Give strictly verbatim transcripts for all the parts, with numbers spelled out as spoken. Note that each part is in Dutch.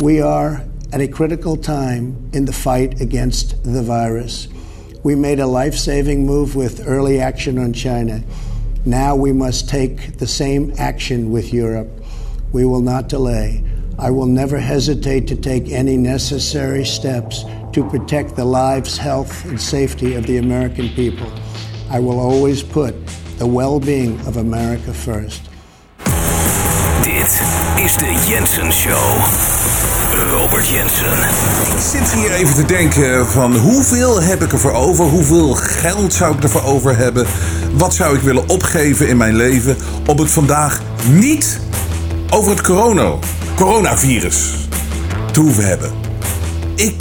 We are at a critical time in the fight against the virus. We made a life-saving move with early action on China. Now we must take the same action with Europe. We will not delay. I will never hesitate to take any necessary steps to protect the lives, health, and safety of the American people. I will always put the well-being of America first. Dit is de Jensen Show. Robert Jensen. Ik zit hier even te denken van hoeveel heb ik ervoor over? Hoeveel geld zou ik ervoor over hebben? Wat zou ik willen opgeven in mijn leven om het vandaag niet over het corona, coronavirus te hoeven hebben? Ik,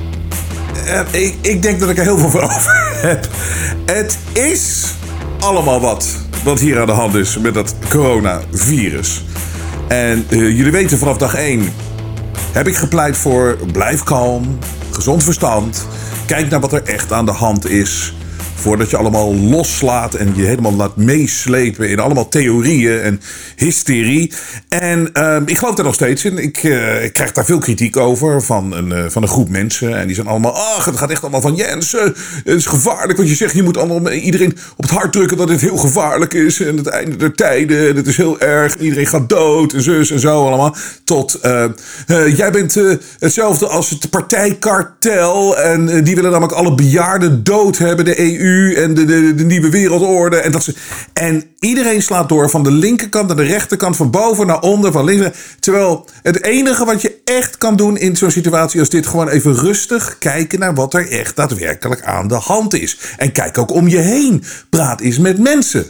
eh, ik, ik denk dat ik er heel veel voor over heb. Het is allemaal wat, wat hier aan de hand is met dat coronavirus. En uh, jullie weten, vanaf dag één heb ik gepleit voor blijf kalm, gezond verstand. Kijk naar wat er echt aan de hand is. Voordat je allemaal loslaat en je helemaal laat meeslepen in allemaal theorieën en hysterie. En uh, ik geloof daar nog steeds in. Ik, uh, ik krijg daar veel kritiek over van een, uh, van een groep mensen. En die zijn allemaal, ach, het gaat echt allemaal van Jens, uh, het is gevaarlijk. Want je zegt, je moet allemaal iedereen op het hart drukken dat dit heel gevaarlijk is. En het einde der tijden, en het is heel erg. Iedereen gaat dood en zus en zo allemaal. Tot, uh, uh, jij bent uh, hetzelfde als het partijkartel. En uh, die willen namelijk alle bejaarden dood hebben, de E U. En de, de, de nieuwe wereldorde. En, dat ze, en iedereen slaat door van de linkerkant naar de rechterkant. Van boven naar onder. Van links naar, terwijl het enige wat je echt kan doen in zo'n situatie als dit. Gewoon even rustig kijken naar wat er echt daadwerkelijk aan de hand is. En kijk ook om je heen. Praat eens met mensen.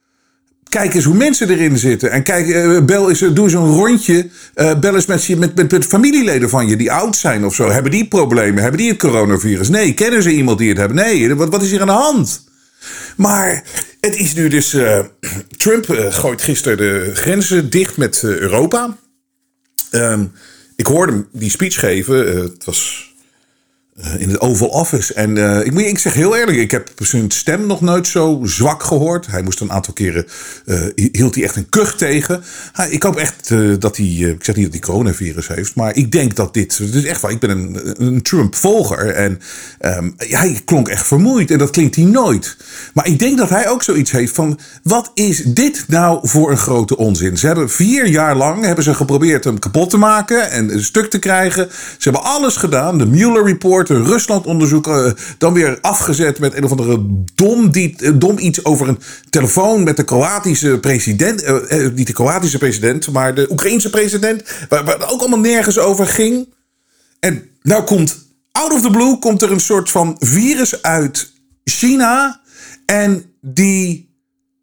Kijk eens hoe mensen erin zitten. En kijk, uh, bel eens, doe eens een rondje. Uh, bel eens met, met, met, met familieleden van je die oud zijn of zo. Hebben die problemen? Hebben die het coronavirus? Nee. Kennen ze iemand die het hebben? Nee. Wat, wat is hier aan de hand? Maar het is nu dus... Uh, Trump uh, gooit gisteren de grenzen dicht met uh, Europa. Um, ik hoorde hem die speech geven. Uh, het was... Uh, in het Oval Office. En uh, ik, moet, ik zeg heel eerlijk, ik heb zijn stem nog nooit zo zwak gehoord. Hij moest een aantal keren, uh, hield hij echt een kuch tegen. Uh, ik hoop echt uh, dat hij, uh, ik zeg niet dat hij coronavirus heeft, maar ik denk dat dit, het is echt waar, ik ben een, een Trump-volger. En um, ja, hij klonk echt vermoeid en dat klinkt hij nooit. Maar ik denk dat hij ook zoiets heeft van, wat is dit nou voor een grote onzin? Ze hebben vier jaar lang, hebben ze geprobeerd hem kapot te maken en een stuk te krijgen. Ze hebben alles gedaan, de Mueller Report, een Rusland-onderzoek, uh, dan weer afgezet met een of andere dom, die, uh, dom iets over een telefoon met de Kroatische president. Uh, uh, niet de Kroatische president, maar de Oekraïense president. Waar, waar het ook allemaal nergens over ging. En nou komt, out of the blue, komt er een soort van virus uit China. En die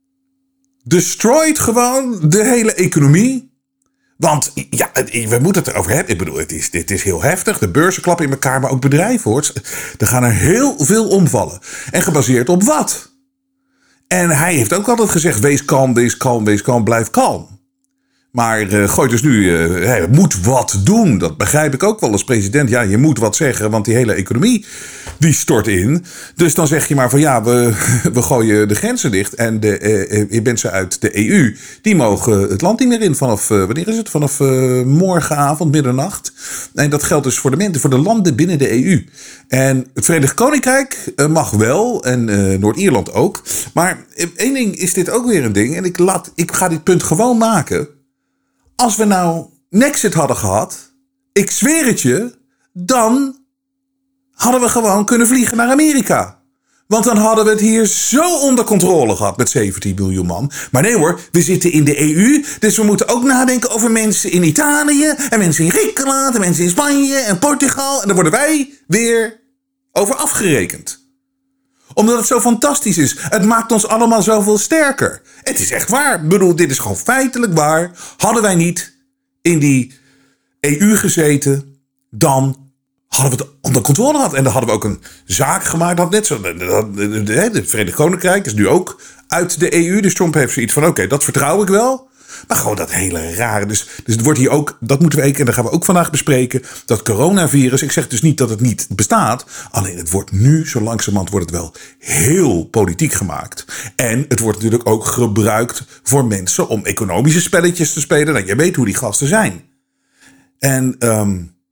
destroyt gewoon de hele economie. Want ja, we moeten het erover hebben. Ik bedoel, het is, dit is heel heftig. De beurzen klappen in elkaar, maar ook bedrijven, hoor. Er gaan er heel veel omvallen. En gebaseerd op wat? En hij heeft ook altijd gezegd, wees kalm, wees kalm, wees kalm, blijf kalm. Maar uh, gooit dus nu, uh, hij moet wat doen. Dat begrijp ik ook wel als president. Ja, je moet wat zeggen, want die hele economie die stort in. Dus dan zeg je maar van ja, we, we gooien de grenzen dicht. En de uh, mensen uit de E U, die mogen het land niet meer in vanaf, uh, wanneer is het? Vanaf uh, morgenavond, middernacht. En dat geldt dus voor de mensen, voor de landen binnen de E U. En het Verenigd Koninkrijk uh, mag wel, en uh, Noord-Ierland ook. Maar uh, één ding is dit ook weer een ding. En ik, laat, ik ga dit punt gewoon maken. Als we nou Nexit hadden gehad, ik zweer het je, dan hadden we gewoon kunnen vliegen naar Amerika. Want dan hadden we het hier zo onder controle gehad met zeventien miljoen man. Maar nee hoor, we zitten in de E U, dus we moeten ook nadenken over mensen in Italië en mensen in Griekenland en mensen in Spanje en Portugal. En daar worden wij weer over afgerekend. Omdat het zo fantastisch is. Het maakt ons allemaal zoveel sterker. Het is echt waar. Ik bedoel, dit is gewoon feitelijk waar. Hadden wij niet in die E U gezeten, dan hadden we het onder controle gehad. En dan hadden we ook een zaak gemaakt. Dat net zo. Het Verenigd Koninkrijk is nu ook uit de E U. Dus Trump heeft zoiets van, oké, okay, dat vertrouw ik wel. Maar gewoon dat hele rare. Dus, dus het wordt hier ook, dat moeten we ook, en dat gaan we ook vandaag bespreken. Dat coronavirus, ik zeg dus niet dat het niet bestaat. Alleen het wordt nu, zo langzamerhand wordt het wel heel politiek gemaakt. En het wordt natuurlijk ook gebruikt voor mensen om economische spelletjes te spelen. Nou, je weet hoe die gasten zijn. En um,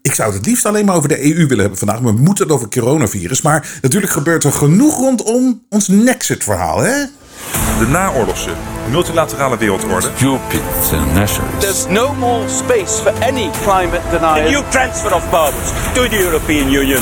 Ik zou het het liefst alleen maar over de E U willen hebben vandaag. Maar we moeten het over coronavirus. Maar natuurlijk gebeurt er genoeg rondom ons Nexit-verhaal, hè? De naoorlogse multilaterale wereldorde. Stupid nationalists. There's no more space for any climate denial. The new transfer of powers to the European Union.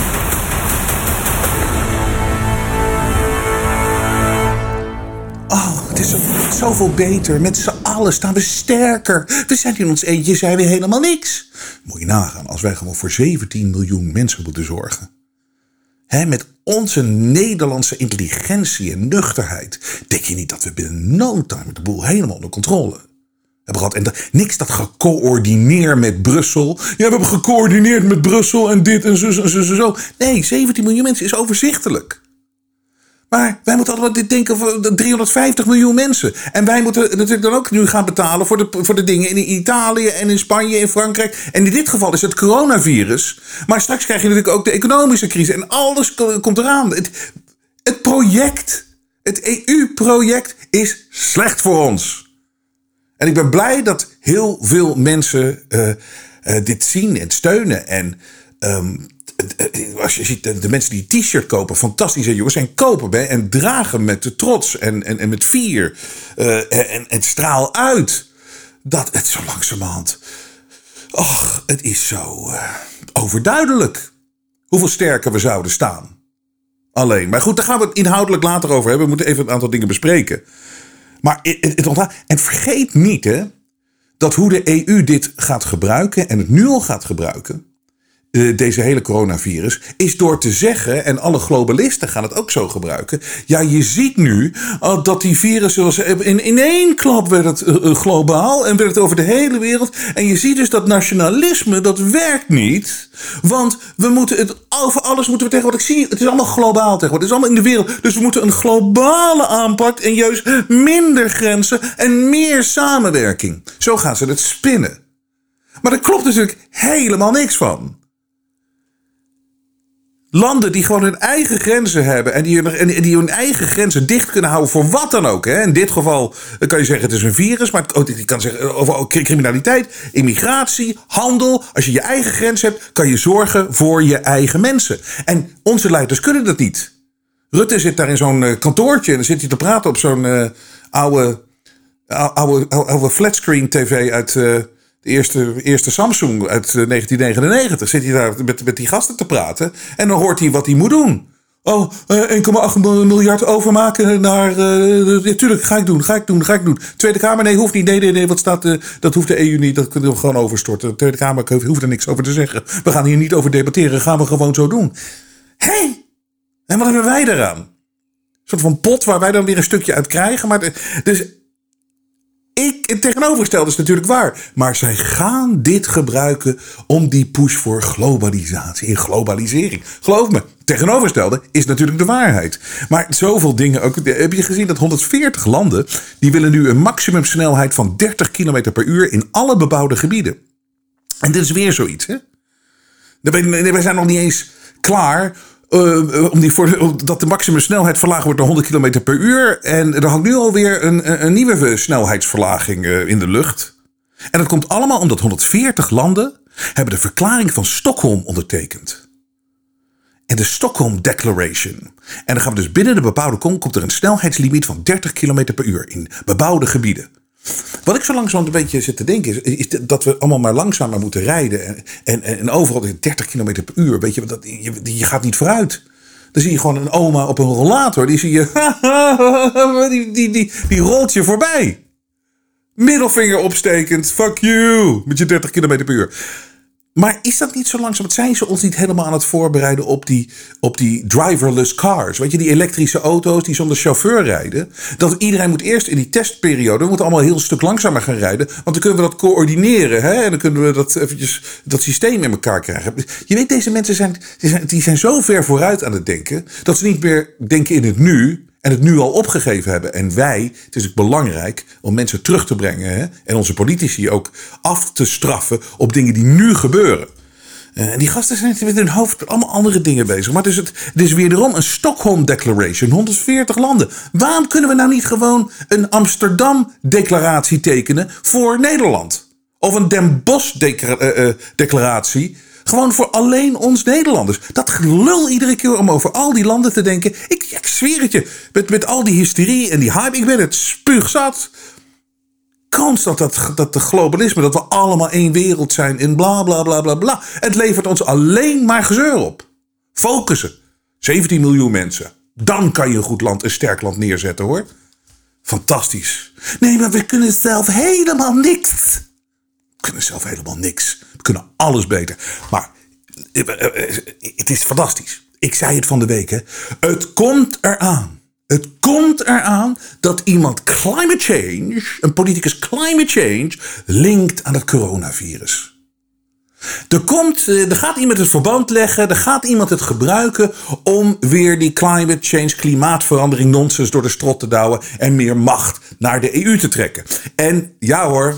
Oh, het is zo, zoveel beter. Met z'n allen staan we sterker. We zijn in ons eentje, zijn we helemaal niks. Moet je nagaan als wij gewoon voor zeventien miljoen mensen moeten zorgen. Hè, met onze Nederlandse intelligentie en nuchterheid denk je niet dat we binnen no time de boel helemaal onder controle hebben gehad. En dat, niks dat gecoördineerd met Brussel. Ja, we hebben gecoördineerd met Brussel en dit en zo en zo en zo. Nee, zeventien miljoen mensen is overzichtelijk. Maar wij moeten allemaal dit denken voor driehonderdvijftig miljoen mensen. En wij moeten natuurlijk dan ook nu gaan betalen voor de, voor de dingen in Italië en in Spanje en Frankrijk. En in dit geval is het coronavirus. Maar straks krijg je natuurlijk ook de economische crisis. En alles komt eraan. Het, het project, het E U-project is slecht voor ons. En ik ben blij dat heel veel mensen uh, uh, dit zien en steunen. En um, als je ziet, de mensen die t-shirt kopen, fantastisch hè jongens, en kopen en dragen met de trots en, en, en met vier uh, en, en straal uit. Dat het zo langzamerhand, och, het is zo uh, overduidelijk hoeveel sterker we zouden staan. Alleen, maar goed, daar gaan we het inhoudelijk later over hebben. We moeten even een aantal dingen bespreken. Maar het, het ontlaat, en vergeet niet hè, dat hoe de E U dit gaat gebruiken en het nu al gaat gebruiken, deze hele coronavirus, is door te zeggen, en alle globalisten gaan het ook zo gebruiken, ja, je ziet nu uh, dat die virussen, in, in één klap werd het uh, globaal en werd het over de hele wereld. En je ziet dus dat nationalisme, dat werkt niet. Want we moeten het, over alles moeten we tegenwoordig zien. Het is allemaal globaal tegenwoordig. Het is allemaal in de wereld. Dus we moeten een globale aanpak en juist minder grenzen en meer samenwerking. Zo gaan ze het spinnen. Maar daar klopt natuurlijk helemaal niks van. Landen die gewoon hun eigen grenzen hebben en die, en die hun eigen grenzen dicht kunnen houden voor wat dan ook. Hè. In dit geval kan je zeggen het is een virus, maar je kan zeggen over criminaliteit, immigratie, handel. Als je je eigen grens hebt, kan je zorgen voor je eigen mensen. En onze leiders kunnen dat niet. Rutte zit daar in zo'n kantoortje en dan zit hij te praten op zo'n uh, oude, oude, oude flatscreen tv uit Uh, De eerste, eerste Samsung uit negentien negenennegentig. Zit hij daar met, met die gasten te praten. En dan hoort hij wat hij moet doen. Oh, uh, één komma acht miljard overmaken naar Uh, ja, tuurlijk, ga ik doen, ga ik doen, ga ik doen. Tweede Kamer, nee, hoeft niet. Nee, nee, nee, wat staat, uh, dat hoeft de E U niet. Dat kunnen we gewoon overstorten. De Tweede Kamer hoeft er niks over te zeggen. We gaan hier niet over debatteren. Gaan we gewoon zo doen. Hé, hey, en wat hebben wij daaraan? Een soort van pot waar wij dan weer een stukje uit krijgen. Maar de, dus Ik, het tegenovergestelde is natuurlijk waar. Maar zij gaan dit gebruiken om die push voor globalisatie en globalisering. Geloof me, het tegenovergestelde is natuurlijk de waarheid. Maar zoveel dingen ook. Heb je gezien dat honderdveertig landen, die willen nu een maximumsnelheid van dertig kilometer per uur in alle bebouwde gebieden. En dit is weer zoiets, hè? Wij zijn nog niet eens klaar Uh, om die voor, dat de maximumsnelheid verlaagd wordt naar honderd kilometer per uur. En er hangt nu alweer een, een nieuwe snelheidsverlaging uh, in de lucht. En dat komt allemaal omdat honderdveertig landen hebben de verklaring van Stockholm ondertekend. En de Stockholm Declaration. En dan gaan we dus binnen de bebouwde kom komt er een snelheidslimiet van dertig kilometer per uur in bebouwde gebieden. Wat ik zo langzamerhand een beetje zit te denken is, is dat we allemaal maar langzamer moeten rijden. En, en, en overal dertig kilometer per uur. Weet je, dat, je, je gaat niet vooruit. Dan zie je gewoon een oma op een rollator. Die zie je, die, die, die, die rolt je voorbij. Middelvinger opstekend. Fuck you. Met je dertig kilometer per uur. Maar is dat niet zo langzaam? Zijn ze ons niet helemaal aan het voorbereiden op die, op die driverless cars? Weet je, die elektrische auto's die zonder chauffeur rijden. Dat iedereen moet eerst in die testperiode, we moeten allemaal een heel stuk langzamer gaan rijden. Want dan kunnen we dat coördineren. Hè? En dan kunnen we dat eventjes, dat systeem in elkaar krijgen. Je weet, deze mensen zijn, die zijn, die zijn zo ver vooruit aan het denken, dat ze niet meer denken in het nu. En het nu al opgegeven hebben. En wij, het is ook belangrijk om mensen terug te brengen. Hè? En onze politici ook af te straffen op dingen die nu gebeuren. Uh, en die gasten zijn met hun hoofd met allemaal andere dingen bezig. Maar het is, het, het is wederom een Stockholm Declaration. honderdveertig landen. Waarom kunnen we nou niet gewoon een Amsterdam Declaratie tekenen voor Nederland? Of een Den Bosch declara- uh, uh, Declaratie Gewoon voor alleen ons Nederlanders. Dat gelul iedere keer om over al die landen te denken. Ik, ik zweer het je. Met, met al die hysterie en die hype. Ik ben het spuugzat. Constant dat, dat de globalisme. Dat we allemaal één wereld zijn. En bla bla bla bla bla. Het levert ons alleen maar gezeur op. Focussen. zeventien miljoen mensen. Dan kan je een goed land, een sterk land neerzetten hoor. Fantastisch. Nee, maar we kunnen zelf helemaal niks. We kunnen zelf helemaal niks. We kunnen alles beter. Maar het is fantastisch. Ik zei het van de week. Hè. Het komt eraan. Het komt eraan dat iemand climate change, een politicus climate change, linkt aan het coronavirus. Er, komt, er gaat iemand het verband leggen, er gaat iemand het gebruiken om weer die climate change, klimaatverandering nonsens door de strot te douwen en meer macht naar de E U te trekken. En ja hoor,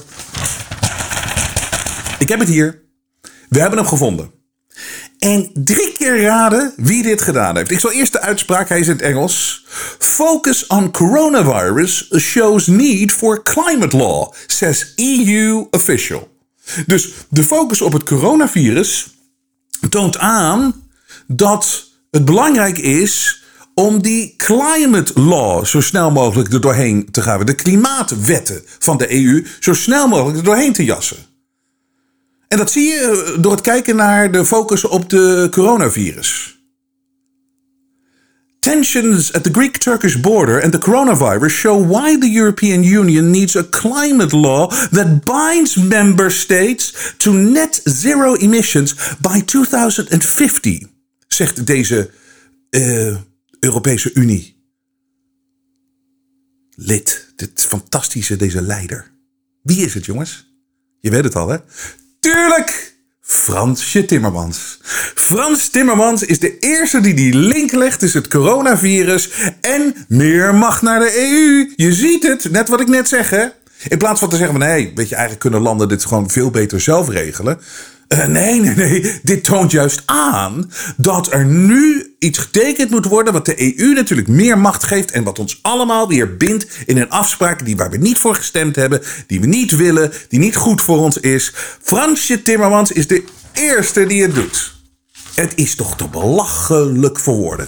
ik heb het hier. We hebben hem gevonden. En drie keer raden wie dit gedaan heeft. Ik zal eerst de uitspraak, hij is in het Engels. Focus on coronavirus shows need for climate law, says E U official. Dus de focus op het coronavirus toont aan dat het belangrijk is om die climate law zo snel mogelijk er doorheen te gaan. De klimaatwetten van de E U zo snel mogelijk er doorheen te jassen. En dat zie je door het kijken naar de focus op de coronavirus. Tensions at the Greek-Turkish border and the coronavirus show why the European Union needs a climate law that binds member states to net zero emissions by twintig vijftig, zegt deze uh, Europese Unie. Lid, dit fantastische, deze leider. Wie is het, jongens? Je weet het al, hè? Tuurlijk! Fransje Timmermans. Frans Timmermans is de eerste die die link legt tussen het coronavirus en meer macht naar de E U. Je ziet het, net wat ik net zeg, hè? In plaats van te zeggen van, hé, weet je, eigenlijk kunnen landen dit gewoon veel beter zelf regelen. Uh, nee, nee, nee. Dit toont juist aan dat er nu iets getekend moet worden wat de E U natuurlijk meer macht geeft en wat ons allemaal weer bindt in een afspraak die waar we niet voor gestemd hebben, die we niet willen, die niet goed voor ons is. Fransje Timmermans is de eerste die het doet. Het is toch te belachelijk voor woorden.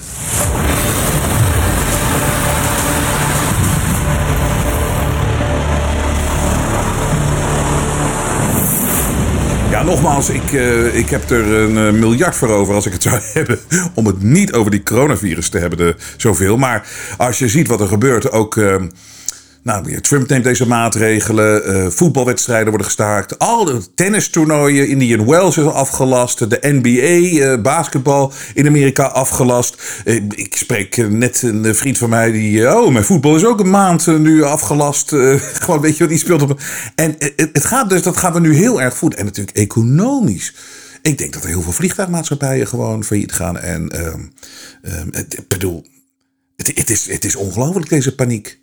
Ja, nogmaals, ik, uh, ik heb er een uh, miljard voor over als ik het zou hebben om het niet over die coronavirus te hebben, de, zoveel. Maar als je ziet wat er gebeurt, ook uh, nou, Trump neemt deze maatregelen, uh, voetbalwedstrijden worden gestaakt, al de tennistoernooien, Indian Wells is afgelast, de N B A, uh, basketbal in Amerika afgelast. Uh, ik spreek uh, net een vriend van mij die, uh, oh, mijn voetbal is ook een maand uh, nu afgelast. Uh, gewoon, weet je wat, die speelt op. En uh, het gaat dus, dat gaan we nu heel erg voeden. En natuurlijk economisch. Ik denk dat er heel veel vliegtuigmaatschappijen gewoon failliet gaan. En uh, uh, ik bedoel, het, het, is, het is ongelooflijk, deze paniek.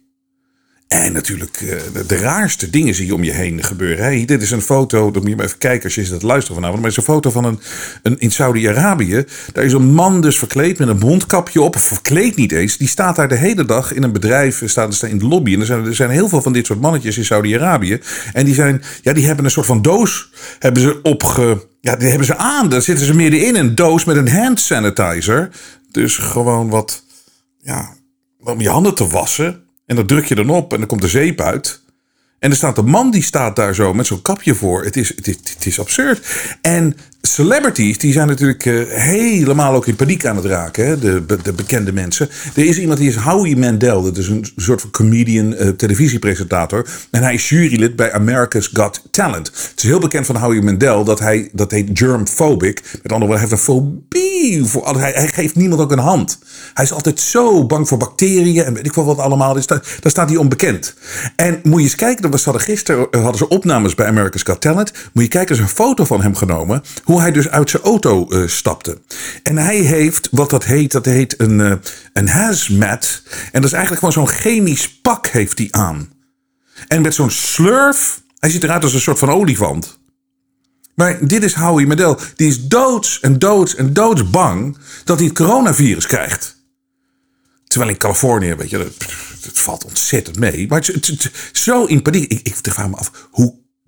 En natuurlijk uh, de, de raarste dingen zie je om je heen gebeuren. Hey, dit is een foto, dan moet je maar even kijken als je dat luistert vanavond. Maar het is een foto van een, een in Saudi-Arabië. Daar is een man dus verkleed met een mondkapje op. Of verkleed niet eens. Die staat daar de hele dag in een bedrijf, staat, staat in de lobby. En er zijn, er zijn heel veel van dit soort mannetjes in Saudi-Arabië. En die, zijn, ja, die hebben een soort van doos hebben ze opge... Ja, die hebben ze aan. Daar zitten ze middenin. Een doos met een hand sanitizer. Dus gewoon wat... Ja, om je handen te wassen. En dan druk je dan op en dan komt de zeep uit. En er staat een man die staat daar zo met zo'n kapje voor. Het is, het is, het is absurd. En celebrities, die zijn natuurlijk uh, helemaal ook in paniek aan het raken. Hè? De, de bekende mensen. Er is iemand die is Howie Mandel. Dat is een soort van comedian, uh, televisiepresentator. En hij is jurylid bij America's Got Talent. Het is heel bekend van Howie Mandel dat hij, dat heet germphobic. Met andere woorden, hij heeft een fobie. Voor, hij, hij geeft niemand ook een hand. Hij is altijd zo bang voor bacteriën en weet ik wel wat allemaal. Dus daar, daar staat hij onbekend. En moet je eens kijken, we hadden gisteren hadden ze opnames bij America's Got Talent. Moet je kijken, er is een foto van hem genomen. Hoe hij dus uit zijn auto uh, stapte. En hij heeft, wat dat heet, dat heet een, uh, een hazmat. En dat is eigenlijk gewoon zo'n chemisch pak heeft hij aan. En met zo'n slurf, hij ziet eruit als een soort van olifant. Maar dit is Howie Mandel. Die is doods en doods en doods bang dat hij het coronavirus krijgt. Terwijl in Californië, weet je, het valt ontzettend mee. Maar het, het, het, zo in paniek. Ik, ik vraag me af, hoe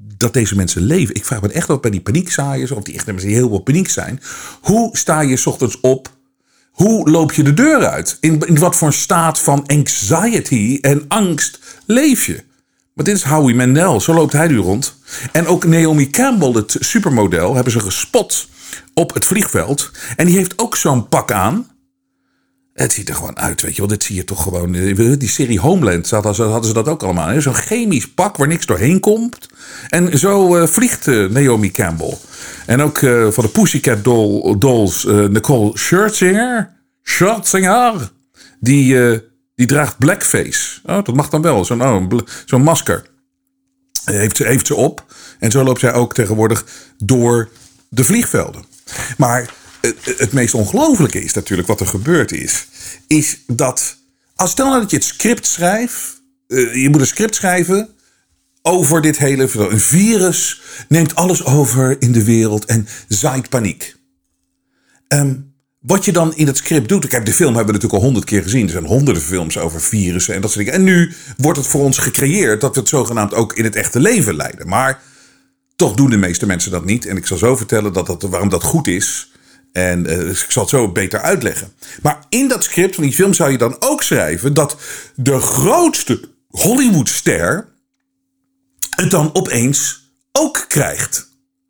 dat deze mensen leven. Ik vraag me echt af bij die paniekzaaiers, of die echt mensen die heel veel paniek zijn. Hoe sta je 's ochtends op? Hoe loop je de deur uit? In, in wat voor een staat van anxiety en angst leef je? Maar dit is Howie Mandel, zo loopt hij nu rond. En ook Naomi Campbell, het supermodel, hebben ze gespot op het vliegveld. En die heeft ook zo'n pak aan. Het ziet er gewoon uit, weet je wel. Dit zie je toch gewoon. Die serie Homeland hadden ze dat ook allemaal. Hè? Zo'n chemisch pak waar niks doorheen komt. En zo uh, vliegt uh, Naomi Campbell. En ook uh, van de Pussycat doll, Dolls uh, Nicole Scherzinger. Scherzinger. Die, uh, die draagt blackface. Oh, dat mag dan wel. Zo'n, oh, bl- zo'n masker. Uh, heeft, ze, heeft ze op. En zo loopt zij ook tegenwoordig door de vliegvelden. Maar het meest ongelooflijke is natuurlijk wat er gebeurd is. Is dat, als stel nou dat je het script schrijft. Uh, je moet een script schrijven over dit hele. Een virus neemt alles over in de wereld en zaait paniek. Um, wat je dan in het script doet. Kijk, de film hebben we natuurlijk al honderd keer gezien. Er zijn honderden films over virussen en dat soort dingen. En nu wordt het voor ons gecreëerd dat we het zogenaamd ook in het echte leven leiden. Maar toch doen de meeste mensen dat niet. En ik zal zo vertellen dat dat, waarom dat goed is. En uh, ik zal het zo beter uitleggen. Maar in dat script van die film zou je dan ook schrijven dat de grootste Hollywoodster het dan opeens ook krijgt.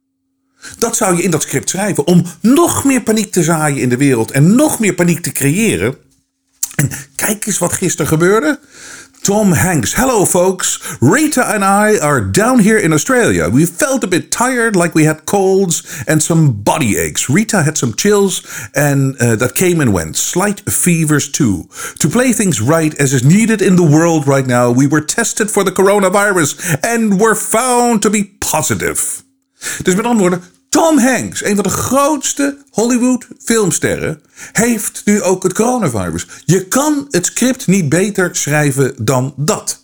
Dat zou je in dat script schrijven om nog meer paniek te zaaien in de wereld en nog meer paniek te creëren. En kijk eens wat gisteren gebeurde. Tom Hanks. Hello folks, Rita and I are down here in Australia. We felt a bit tired, like we had colds and some body aches. Rita had some chills and uh, that came and went. Slight fevers too. To play things right as is needed in the world right now, we were tested for the coronavirus and were found to be positive. Dus met andere woorden, Tom Hanks, een van de grootste Hollywood filmsterren, heeft nu ook het coronavirus. Je kan het script niet beter schrijven dan dat.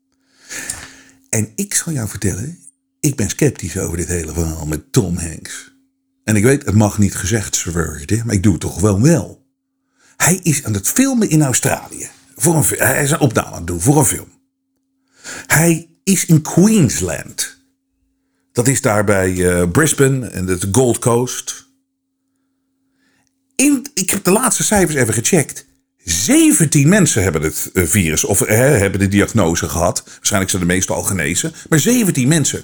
En ik zal jou vertellen, ik ben sceptisch over dit hele verhaal met Tom Hanks. En ik weet, het mag niet gezegd worden, maar ik doe het toch wel wel. Hij is aan het filmen in Australië. Voor een, hij is een opname aan het doen voor een film. Hij is in Queensland. Dat is daar bij uh, Brisbane en de Gold Coast. In, ik heb de laatste cijfers even gecheckt. zeventien mensen hebben het uh, virus, of uh, hebben de diagnose gehad. Waarschijnlijk zijn de meesten al genezen. Maar zeventien mensen.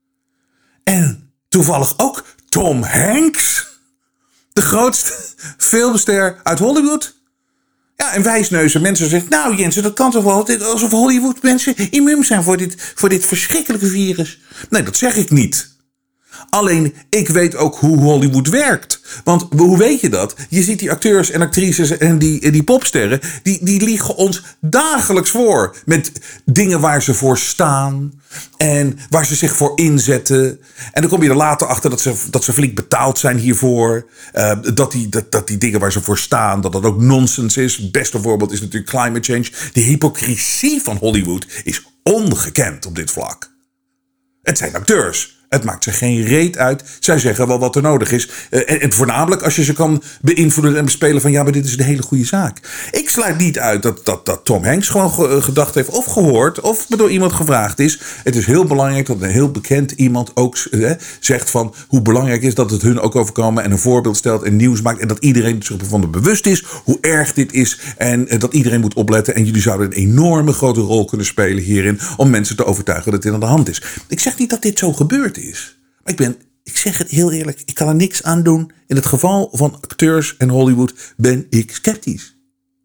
En toevallig ook Tom Hanks. De grootste filmster uit Hollywood. Ja, en wijsneuzen mensen zeggen, nou Jensen, dat kan toch wel, alsof Hollywood mensen immuun zijn voor dit, voor dit verschrikkelijke virus. Nee, dat zeg ik niet. Alleen, ik weet ook hoe Hollywood werkt. Want hoe weet je dat? Je ziet die acteurs en actrices en die, en die popsterren, die, die liegen ons dagelijks voor. Met dingen waar ze voor staan en waar ze zich voor inzetten. En dan kom je er later achter dat ze, dat ze flink betaald zijn hiervoor. Uh, dat, die, dat, dat die dingen waar ze voor staan, dat dat ook nonsens is. Het beste voorbeeld is natuurlijk climate change. De hypocrisie van Hollywood is ongekend op dit vlak. Het zijn acteurs. Het maakt ze geen reet uit. Zij zeggen wel wat er nodig is. Uh, en, en voornamelijk als je ze kan beïnvloeden en bespelen van ja, maar dit is een hele goede zaak. Ik sluit niet uit dat, dat, dat Tom Hanks gewoon ge, gedacht heeft of gehoord of door iemand gevraagd is. Het is heel belangrijk dat een heel bekend iemand ook uh, zegt van hoe belangrijk is dat het hun ook overkomen en een voorbeeld stelt en nieuws maakt. En dat iedereen zich ervan bewust is hoe erg dit is. En uh, dat iedereen moet opletten. En jullie zouden een enorme grote rol kunnen spelen hierin om mensen te overtuigen dat dit aan de hand is. Ik zeg niet dat dit zo gebeurt is. Maar ik ben, ik zeg het heel eerlijk, ik kan er niks aan doen. In het geval van acteurs en Hollywood ben ik sceptisch.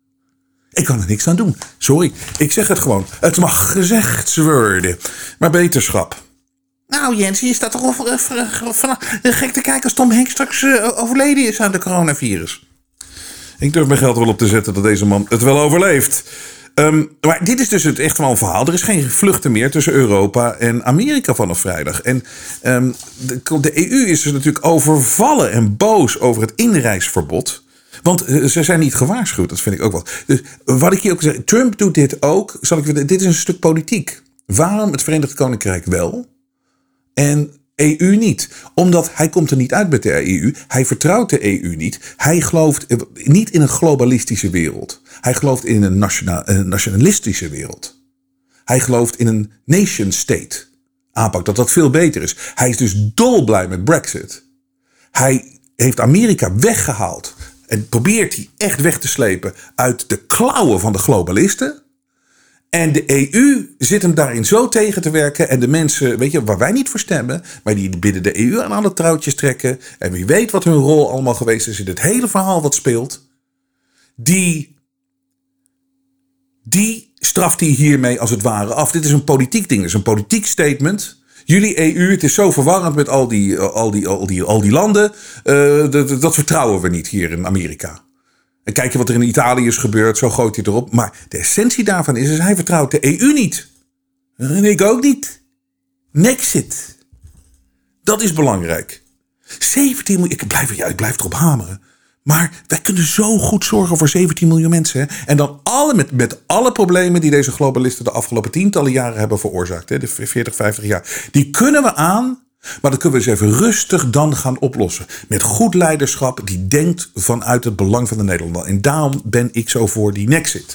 Ik kan er niks aan doen. Sorry, ik zeg het gewoon. Het mag gezegd worden. Maar beterschap. Nou Jens, je staat toch al van gek te kijken als Tom Hanks straks uh, overleden is aan de coronavirus. Ik durf mijn geld wel op te zetten dat deze man het wel overleeft. Um, maar dit is dus het echt wel een verhaal. Er is geen vluchten meer tussen Europa en Amerika vanaf vrijdag. En um, de, de E U is dus natuurlijk overvallen en boos over het inreisverbod. Want uh, ze zijn niet gewaarschuwd, dat vind ik ook wel. Dus wat ik hier ook zeg, Trump doet dit ook. Zal ik, dit is een stuk politiek. Waarom het Verenigd Koninkrijk wel en E U niet? Omdat hij komt er niet uit met de E U. Hij vertrouwt de E U niet. Hij gelooft niet in een globalistische wereld. Hij gelooft in een, nationaal, een nationalistische wereld. Hij gelooft in een nation state. aanpakt, dat dat veel beter is. Hij is dus dolblij met Brexit. Hij heeft Amerika weggehaald en probeert hij echt weg te slepen uit de klauwen van de globalisten. En de E U zit hem daarin zo tegen te werken. En de mensen, weet je, waar wij niet voor stemmen, maar die binnen de E U aan alle touwtjes trekken. En wie weet wat hun rol allemaal geweest is in het hele verhaal wat speelt. Die, die straft hij hiermee als het ware af. Dit is een politiek ding, dit is een politiek statement. Jullie E U, het is zo verwarrend met al die, al die, al die, al die landen. Uh, dat, dat vertrouwen we niet hier in Amerika. En kijk je wat er in Italië is gebeurd, zo gooit hij erop. Maar de essentie daarvan is, is hij vertrouwt de E U niet. En ik ook niet. Nexit. Dat is belangrijk. zeventien miljoen, ik blijf, ja, ik blijf erop hameren. Maar wij kunnen zo goed zorgen voor zeventien miljoen mensen. Hè? En dan alle, met, met alle problemen die deze globalisten de afgelopen tientallen jaren hebben veroorzaakt. Hè? De veertig, vijftig jaar. Die kunnen we aan. Maar dat kunnen we eens even rustig dan gaan oplossen. Met goed leiderschap die denkt vanuit het belang van de Nederlander. En daarom ben ik zo voor die Nexit.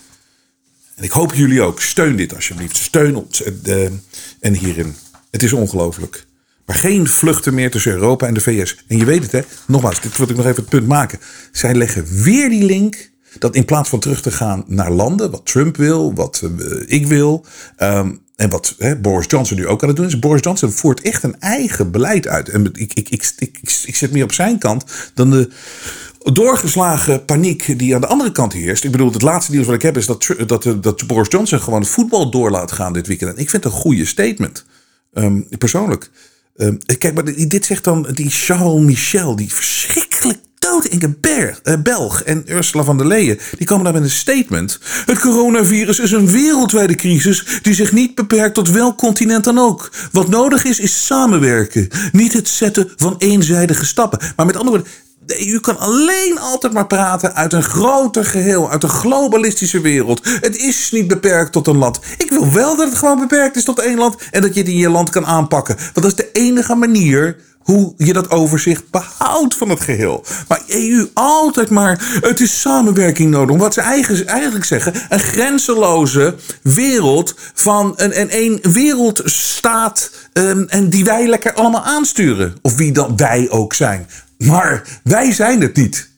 En ik hoop jullie ook. Steun dit alsjeblieft. Steun ons. Uh, en hierin. Het is ongelooflijk. Maar geen vluchten meer tussen Europa en de V S. En je weet het, hè. Nogmaals, dit wil ik nog even het punt maken. Zij leggen weer die link. Dat in plaats van terug te gaan naar landen. Wat Trump wil. Wat uh, ik wil. Um, En wat hè, Boris Johnson nu ook aan het doen is. Boris Johnson voert echt een eigen beleid uit. En ik, ik, ik, ik, ik zit meer op zijn kant dan de doorgeslagen paniek die aan de andere kant heerst. Ik bedoel, het laatste nieuws wat ik heb is dat, dat, dat Boris Johnson gewoon het voetbal door laat gaan dit weekend. En ik vind het een goede statement. Um, persoonlijk. Um, kijk, maar dit zegt dan die Charles Michel, die verschrikkelijk doodenge Belg en Ursula von der Leyen, die komen daar met een statement. Het coronavirus is een wereldwijde crisis die zich niet beperkt tot welk continent dan ook. Wat nodig is, is samenwerken. Niet het zetten van eenzijdige stappen. Maar met andere woorden, de E U kan alleen altijd maar praten uit een groter geheel, uit een globalistische wereld. Het is niet beperkt tot een land. Ik wil wel dat het gewoon beperkt is tot één land en dat je het in je land kan aanpakken. Want dat is de enige manier hoe je dat overzicht behoudt van het geheel. Maar E U altijd maar, het is samenwerking nodig. Wat ze eigenlijk zeggen, een grenzeloze wereld van een, een, een wereldstaat um, en die wij lekker allemaal aansturen. Of wie dan wij ook zijn. Maar wij zijn het niet.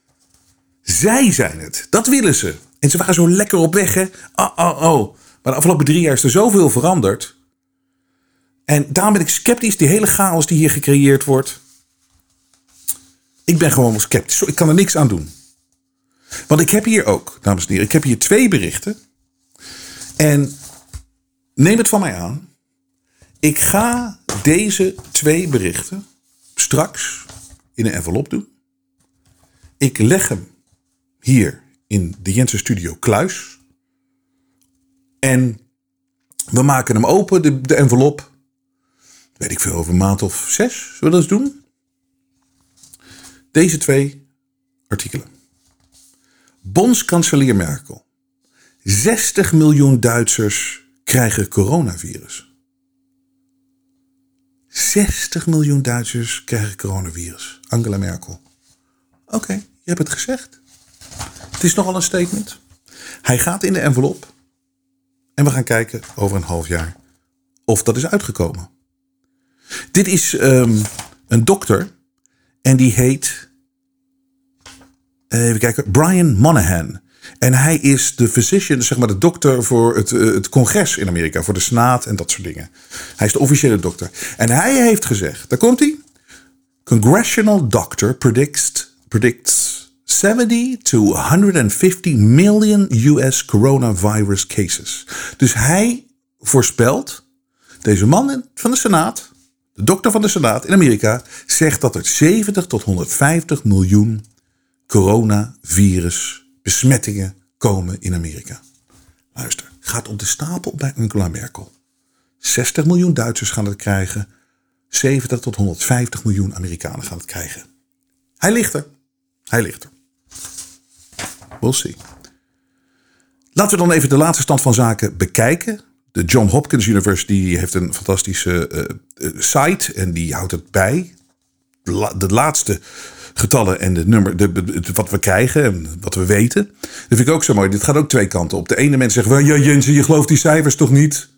Zij zijn het. Dat willen ze. En ze waren zo lekker op weg, hè. Oh, oh, oh. Maar de afgelopen drie jaar is er zoveel veranderd. En daarom ben ik sceptisch. Die hele chaos die hier gecreëerd wordt. Ik ben gewoon sceptisch. Ik kan er niks aan doen. Want ik heb hier ook, dames en heren. Ik heb hier twee berichten. En neem het van mij aan. Ik ga deze twee berichten straks in een envelop doen. Ik leg hem hier in de Jensen Studio Kluis. En we maken hem open, de, de envelop. Weet ik veel, over een maand of zes. Zullen we dat eens doen? Deze twee artikelen. Bondskanselier Merkel. zestig miljoen Duitsers krijgen coronavirus. zestig miljoen Duitsers krijgen coronavirus. Angela Merkel. Oké, okay, je hebt het gezegd. Het is nogal een statement. Hij gaat in de envelop. En we gaan kijken over een half jaar of dat is uitgekomen. Dit is um, een dokter. En die heet, even kijken, Brian Monahan. En hij is de physician, zeg maar de dokter voor het, uh, het congres in Amerika. Voor de Senaat en dat soort dingen. Hij is de officiële dokter. En hij heeft gezegd, daar komt hij. Congressional doctor predicts, predicts seventy to honderdvijftig million U S coronavirus cases. Dus hij voorspelt, deze man van de Senaat, de dokter van de Senaat in Amerika, zegt dat er zeventig tot honderdvijftig miljoen coronavirus besmettingen komen in Amerika. Luister, gaat op de stapel bij Angela Merkel. zestig miljoen Duitsers gaan het krijgen. zeventig tot honderdvijftig miljoen Amerikanen gaan het krijgen. Hij ligt er. Hij ligt er. We'll see. Laten we dan even de laatste stand van zaken bekijken. De John Hopkins University heeft een fantastische uh, uh, site en die houdt het bij. De, la- de laatste getallen en de nummer, de, de, de, wat we krijgen en wat we weten. Dat vind ik ook zo mooi. Dit gaat ook twee kanten op. De ene mensen zeggen, well, ja Jensen, je gelooft die cijfers toch niet?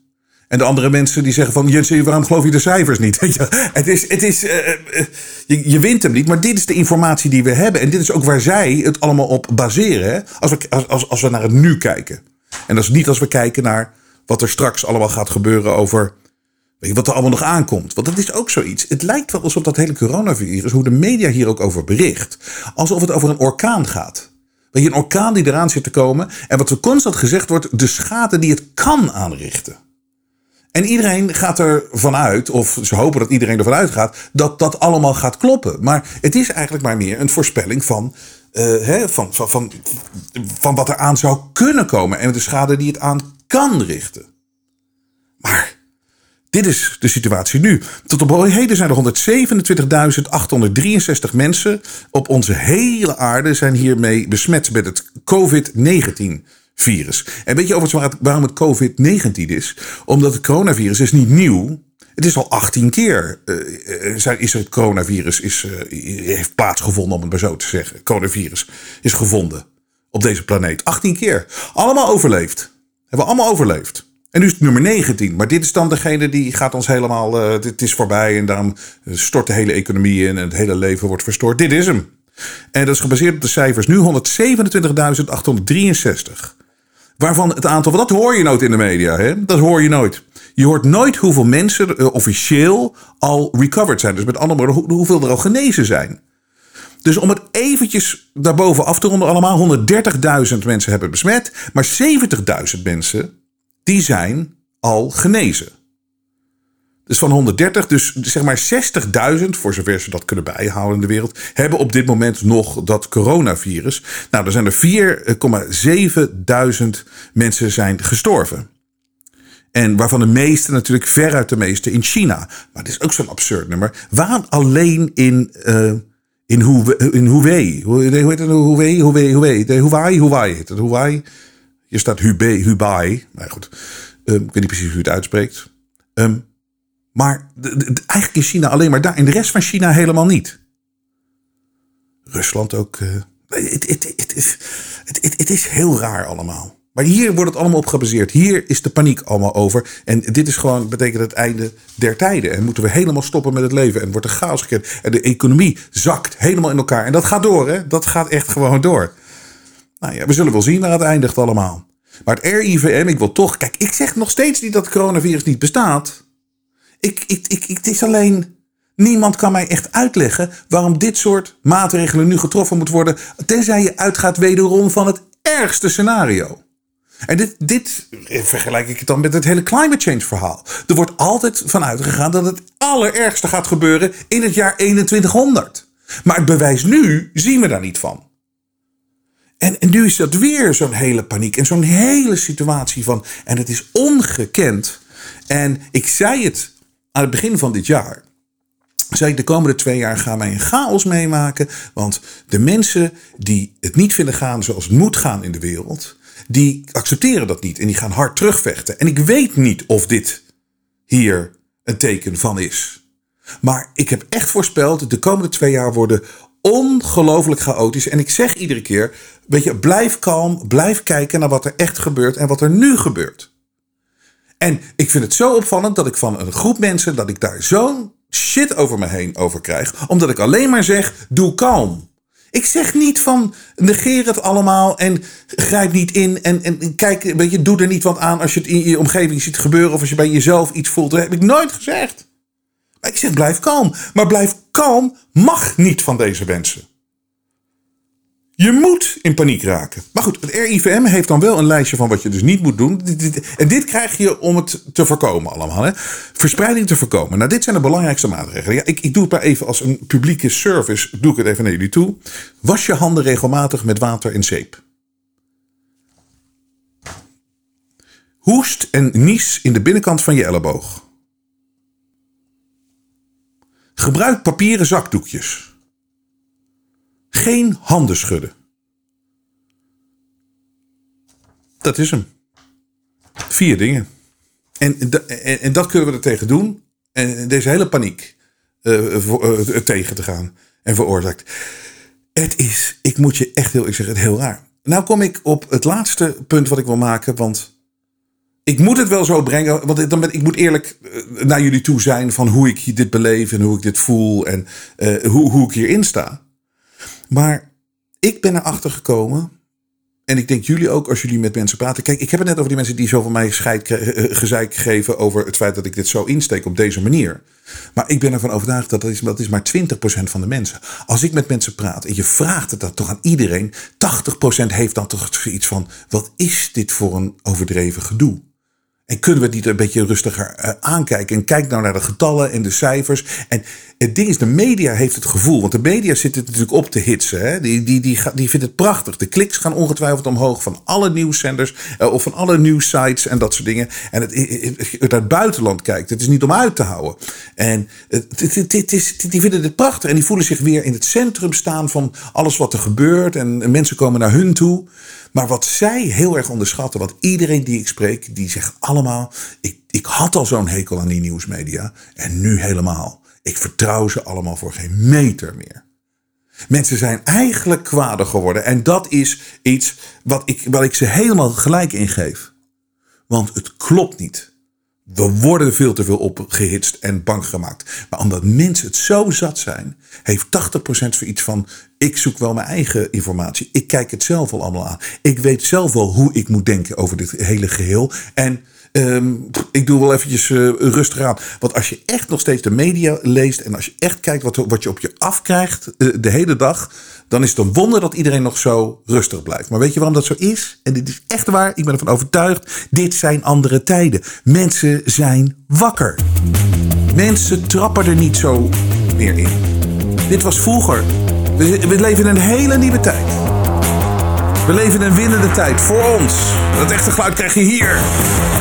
En de andere mensen die zeggen van... Jens, waarom geloof je de cijfers niet? het is, het is, uh, uh, je, je wint hem niet, maar dit is de informatie die we hebben. En dit is ook waar zij het allemaal op baseren. Hè? Als, we, als, als we naar het nu kijken. En dat is niet als we kijken naar wat er straks allemaal gaat gebeuren over... Weet je, wat er allemaal nog aankomt. Want dat is ook zoiets. Het lijkt wel alsof dat hele coronavirus... hoe de media hier ook over bericht... alsof het over een orkaan gaat. Weet je, een orkaan die eraan zit te komen... en wat er constant gezegd wordt... de schade die het kan aanrichten. En iedereen gaat ervan uit... of ze hopen dat iedereen ervan uitgaat... dat dat allemaal gaat kloppen. Maar het is eigenlijk maar meer een voorspelling van... Uh, hè, van, van, van, van wat er aan zou kunnen komen... en de schade die het aan kan richten. Maar... dit is de situatie nu. Tot op heden zijn er honderdzevenentwintigduizend achthonderddrieënzestig mensen op onze hele aarde zijn hiermee besmet met het covid negentien virus. En weet je overigens waarom het covid negentien is? Omdat het coronavirus is niet nieuw. Het is al achttien keer uh, is het coronavirus is, uh, heeft plaatsgevonden, om het maar zo te zeggen. Het coronavirus is gevonden op deze planeet. achttien keer. Allemaal overleefd. Hebben we allemaal overleefd. En nu is het nummer negentien. Maar dit is dan degene die gaat ons helemaal... Uh, dit is voorbij en daarom stort de hele economie in... en het hele leven wordt verstoord. Dit is hem. En dat is gebaseerd op de cijfers. Nu honderdzevenentwintigduizend achthonderddrieënzestig. Waarvan het aantal... dat hoor je nooit in de media. Hè? Dat hoor je nooit. Je hoort nooit hoeveel mensen uh, officieel al recovered zijn. Dus met andere woorden, hoe, hoeveel er al genezen zijn. Dus om het eventjes daarboven af te ronden allemaal... honderddertigduizend mensen hebben besmet... maar zeventigduizend mensen... die zijn al genezen. Dus van honderddertig, dus zeg maar zestigduizend... voor zover ze dat kunnen bijhouden in de wereld... hebben op dit moment nog dat coronavirus. Nou, er zijn er vier komma zeven duizend mensen zijn gestorven. En waarvan de meeste natuurlijk veruit de meeste in China. Maar het is ook zo'n absurd nummer. Waarom alleen in... Uh, In Hubei, in Hubei, hoe heet het? Hubei, Hubei, Hubei, Hubei, Hubei heet het. Hubei. Hier staat Hubei, Hubei. Maar goed, um, ik weet niet precies hoe je het uitspreekt. Um, maar de, de, eigenlijk is China alleen maar daar. En de rest van China helemaal niet. Rusland ook. Uh, het, het, het, het, het, het, het is heel raar allemaal. Maar hier wordt het allemaal op gebaseerd. Hier is de paniek allemaal over. En dit is gewoon, betekent het einde der tijden. En moeten we helemaal stoppen met het leven. En wordt er chaos gecreëerd. En de economie zakt helemaal in elkaar. En dat gaat door, hè. Dat gaat echt gewoon door. Nou ja, we zullen wel zien waar het eindigt allemaal. Maar het R I V M, ik wil toch... Kijk, ik zeg nog steeds niet dat het coronavirus niet bestaat. Ik, ik, ik, ik, het is alleen... Niemand kan mij echt uitleggen waarom dit soort maatregelen nu getroffen moet worden. Tenzij je uitgaat wederom van het ergste scenario. En dit, dit vergelijk ik het dan met het hele climate change verhaal. Er wordt altijd van uitgegaan dat het allerergste gaat gebeuren in het jaar eenentwintighonderd. Maar het bewijs nu zien we daar niet van. En, en nu is dat weer zo'n hele paniek en zo'n hele situatie van... En het is ongekend. En ik zei het aan het begin van dit jaar. Zei ik, de komende twee jaar gaan wij een chaos meemaken. Want de mensen die het niet vinden gaan zoals het moet gaan in de wereld... die accepteren dat niet en die gaan hard terugvechten. En ik weet niet of dit hier een teken van is. Maar ik heb echt voorspeld, de komende twee jaar worden ongelooflijk chaotisch. En ik zeg iedere keer, weet je, blijf kalm, blijf kijken naar wat er echt gebeurt en wat er nu gebeurt. En ik vind het zo opvallend dat ik van een groep mensen, dat ik daar zo'n shit over me heen over krijg. Omdat ik alleen maar zeg, doe kalm. Ik zeg niet van negeer het allemaal en grijp niet in. En, en kijk, weet je, doe er niet wat aan als je het in je omgeving ziet gebeuren. Of als je bij jezelf iets voelt. Dat heb ik nooit gezegd. Maar ik zeg blijf kalm. Maar blijf kalm mag niet van deze mensen. Je moet in paniek raken. Maar goed, het R I V M heeft dan wel een lijstje van wat je dus niet moet doen. En dit krijg je om het te voorkomen allemaal. Hè? Verspreiding te voorkomen. Nou, dit zijn de belangrijkste maatregelen. Ja, ik, ik doe het maar even als een publieke service. Doe ik het even naar jullie toe. Was je handen regelmatig met water en zeep. Hoest en nies in de binnenkant van je elleboog. Gebruik papieren zakdoekjes. Geen handen schudden. Dat is hem. Vier dingen. En, en, en dat kunnen we er tegen doen. En deze hele paniek uh, voor, uh, tegen te gaan. En veroorzaakt. Het is, ik moet je echt heel, ik zeg het heel raar. Nou kom ik op het laatste punt wat ik wil maken. Want ik moet het wel zo brengen. Want dan ben, ik moet eerlijk naar jullie toe zijn van hoe ik dit beleef en hoe ik dit voel en uh, hoe, hoe ik hierin sta. Maar ik ben erachter gekomen. En ik denk jullie ook als jullie met mensen praten. Kijk, ik heb het net over die mensen die zo van mij scheid, gezeik geven over het feit dat ik dit zo insteek op deze manier. Maar ik ben ervan overtuigd dat dat is, dat is maar twintig procent van de mensen. Als ik met mensen praat en je vraagt het dan toch aan iedereen. tachtig procent heeft dan toch zoiets van, wat is dit voor een overdreven gedoe? En kunnen we het niet een beetje rustiger uh, aankijken? En kijk nou naar de getallen en de cijfers. En het ding is, de media heeft het gevoel. Want de media zit het natuurlijk op te hitsen. Hè? Die, die, die, die vindt het prachtig. De kliks gaan ongetwijfeld omhoog van alle nieuwszenders. Uh, of van alle nieuwssites en dat soort dingen. En het, het, het uit het buitenland kijkt. Het is niet om uit te houden. En het, het, het, het is, die vinden het prachtig. En die voelen zich weer in het centrum staan van alles wat er gebeurt. En, en mensen komen naar hun toe. Maar wat zij heel erg onderschatten, want iedereen die ik spreek, die zegt allemaal, ik, ik had al zo'n hekel aan die nieuwsmedia en nu helemaal. Ik vertrouw ze allemaal voor geen meter meer. Mensen zijn eigenlijk kwader geworden en dat is iets wat ik, wat ik ze helemaal gelijk in geef. Want het klopt niet. We worden veel te veel opgehitst en bang gemaakt. Maar omdat mensen het zo zat zijn, heeft tachtig procent voor iets van, ik zoek wel mijn eigen informatie. Ik kijk het zelf al allemaal aan. Ik weet zelf wel hoe ik moet denken over dit hele geheel. En um, ik doe wel eventjes uh, rustig aan. Want als je echt nog steeds de media leest en als je echt kijkt wat, wat je op je afkrijgt uh, de hele dag, dan is het een wonder dat iedereen nog zo rustig blijft. Maar weet je waarom dat zo is? En dit is echt waar, ik ben ervan overtuigd. Dit zijn andere tijden. Mensen zijn wakker. Mensen trappen er niet zo meer in. Dit was vroeger. We, we leven in een hele nieuwe tijd. We leven in een winnende tijd voor ons. Dat echte geluid krijg je hier.